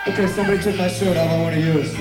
Okay, somebody took my shirt off, I want to use.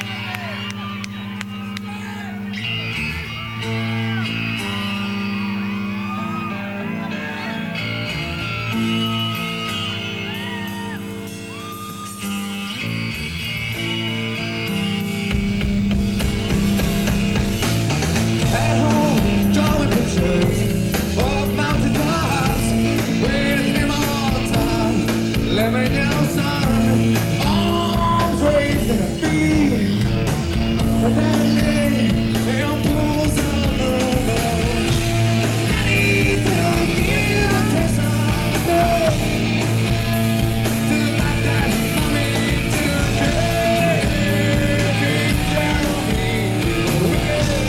At home, drawing pictures of mountain tops, with him all the time. Let me know, son, arms raised in a beat. But that day, him pulls on the road. I need to give a kiss on the to like that mommy today. Tell me.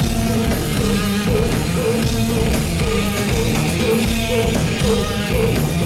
Oh,